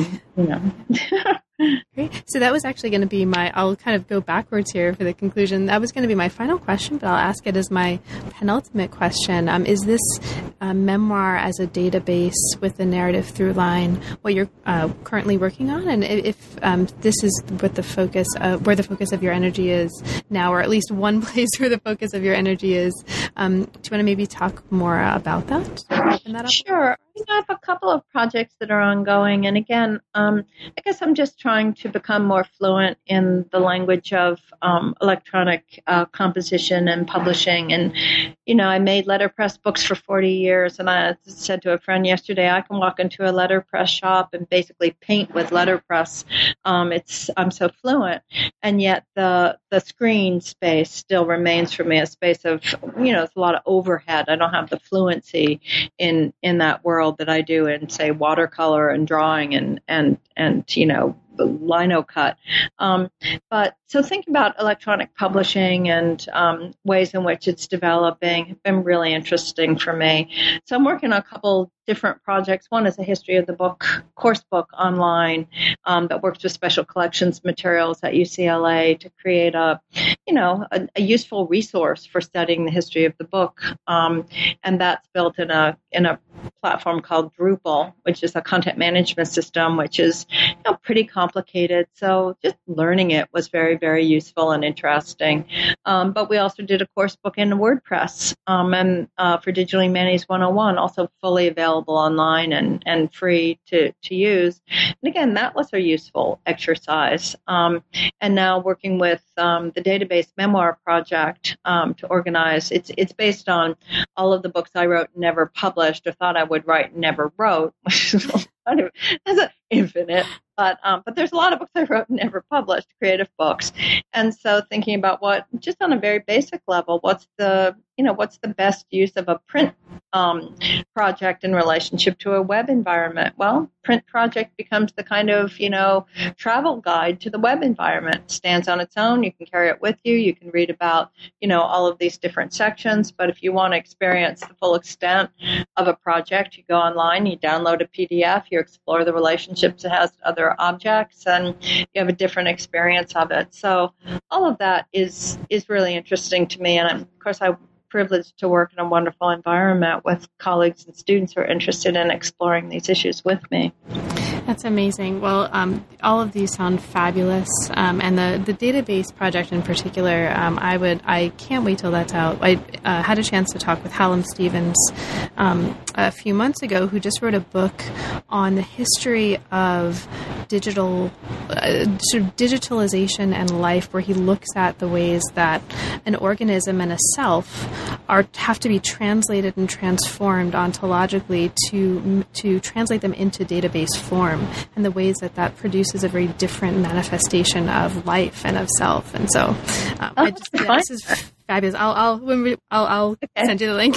Great. So that was actually going to be I'll kind of go backwards here for the conclusion. That was going to be my final question, but I'll ask it as my penultimate question. Is this memoir as a database with a narrative through line what you're currently working on? And if this is what the focus where the focus of your energy is now, or at least one place where the focus of your energy is, do you want to maybe talk more about that? Sure. I have a couple of projects that are ongoing. And again, I guess I'm just trying to become more fluent in the language of electronic composition and publishing. And, I made letterpress books for 40 years. And I said to a friend yesterday, I can walk into a letterpress shop and basically paint with letterpress. I'm so fluent. And yet the screen space still remains for me a space of, it's a lot of overhead. I don't have the fluency in that world that I do in, say, watercolor and drawing and the lino cut. But so thinking about electronic publishing and ways in which it's developing have been really interesting for me. So I'm working on a couple different projects. One is a history of the book, course book online that works with special collections materials at UCLA to create a useful resource for studying the history of the book. And that's built in a platform called Drupal, which is a content management system, which is pretty complicated. So just learning it was very, very useful and interesting. But we also did a course book in WordPress and for Digital Humanities 101, also fully available online and free to use. And again, that was a useful exercise. And now working with the Database Memoir Project to organize. It's based on all of the books I wrote and never published, or thought I would write and never wrote, which is kind of infinite. But there's a lot of books I wrote and never published, creative books. And so thinking about what, just on a very basic level, what's the best use of a print project in relationship to a web environment? Well, print project becomes the kind of, travel guide to the web environment. It stands on its own. You can carry it with you. You can read about, all of these different sections. But if you want to experience the full extent of a project, you go online, you download a PDF, you explore the relationships it has to other objects, and you have a different experience of it. So all of that is really interesting to me. And of course, I'm privileged to work in a wonderful environment with colleagues and students who are interested in exploring these issues with me. That's amazing. Well, all of these sound fabulous, and the database project in particular, I can't wait till that's out. I had a chance to talk with Hallam Stevens a few months ago, who just wrote a book on the history of digitalization and life, where he looks at the ways that an organism and a self have to be translated and transformed ontologically to translate them into database form, and the ways that produces a very different manifestation of life and of self. And so this is fabulous. I'll send you the link.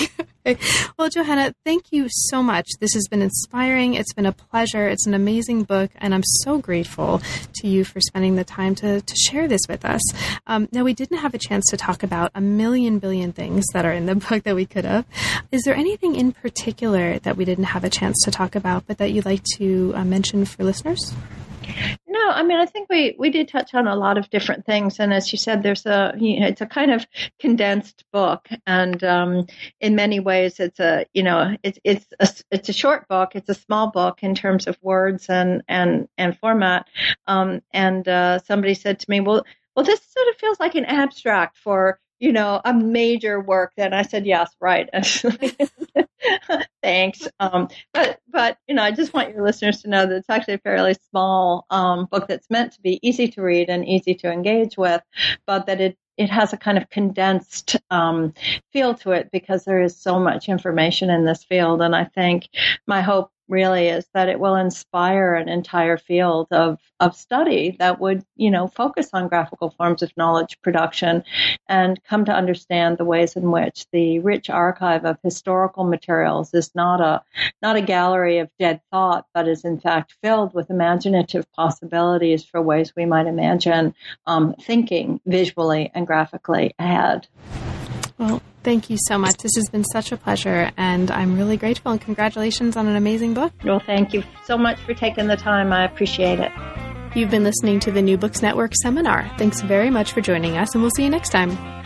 Well, Johanna, thank you so much. This has been inspiring. It's been a pleasure. It's an amazing book, and I'm so grateful to you for spending the time to share this with us. Now, we didn't have a chance to talk about a million billion things that are in the book that we could have. Is there anything in particular that we didn't have a chance to talk about, but that you'd like to mention for listeners? No, I mean, I think we did touch on a lot of different things, and as you said, it's a kind of condensed book, and in many ways, it's a short book. It's a small book in terms of words and format. Somebody said to me, well, this sort of feels like an abstract for a major work. Then I said, yes, right. Thanks. But I just want your listeners to know that it's actually a fairly small book that's meant to be easy to read and easy to engage with, but that it has a kind of condensed feel to it because there is so much information in this field. And I think my hope really is that it will inspire an entire field of study that would, focus on graphical forms of knowledge production and come to understand the ways in which the rich archive of historical materials is not a gallery of dead thought, but is in fact filled with imaginative possibilities for ways we might imagine thinking visually and graphically ahead. Well, thank you so much. This has been such a pleasure, and I'm really grateful, and congratulations on an amazing book. Well, thank you so much for taking the time. I appreciate it. You've been listening to the New Books Network seminar. Thanks very much for joining us, and we'll see you next time.